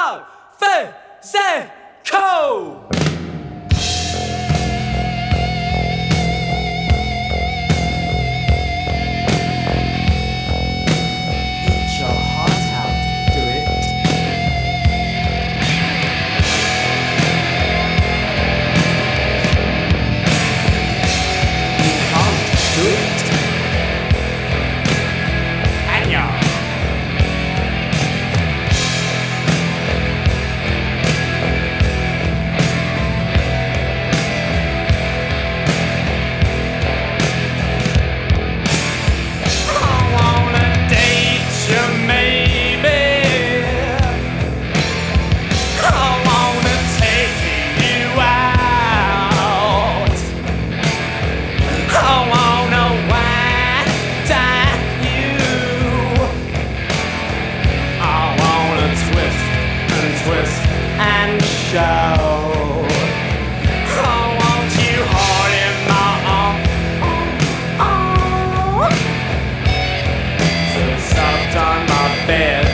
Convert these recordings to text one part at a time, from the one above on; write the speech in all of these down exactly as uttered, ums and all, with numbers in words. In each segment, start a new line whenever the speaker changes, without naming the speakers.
go, physical. Eat your heart out, do it. You can't do it. And you're and show. Oh, won't you hold in my arm? Oh, oh. So soft on my bed,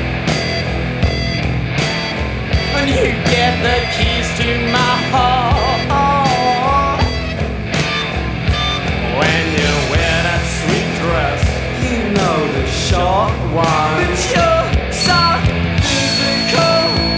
and you get the keys to my heart. When you wear that sweet dress, you know the short one. But you're so physical.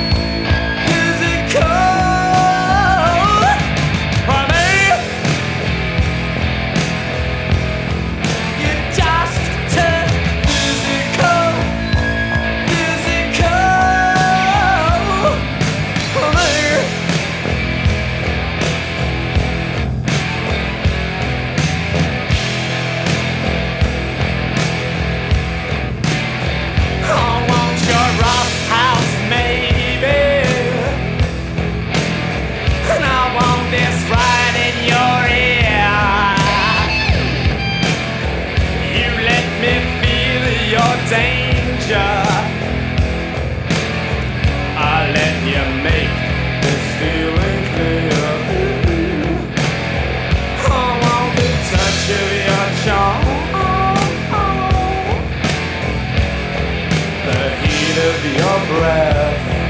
Danger, I'll let you make this feeling clear. I want the touch of your charm, the heat of your breath.